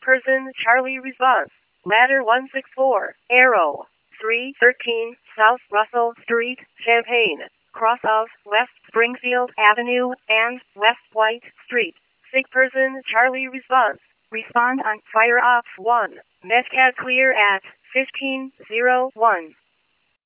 person Charlie response. Ladder 164, Arrow 313, South Russell Street, Champaign, cross of West Springfield Avenue and West White Street. Sick person Charlie response. Respond on fire off 1. Metcat clear at 1501.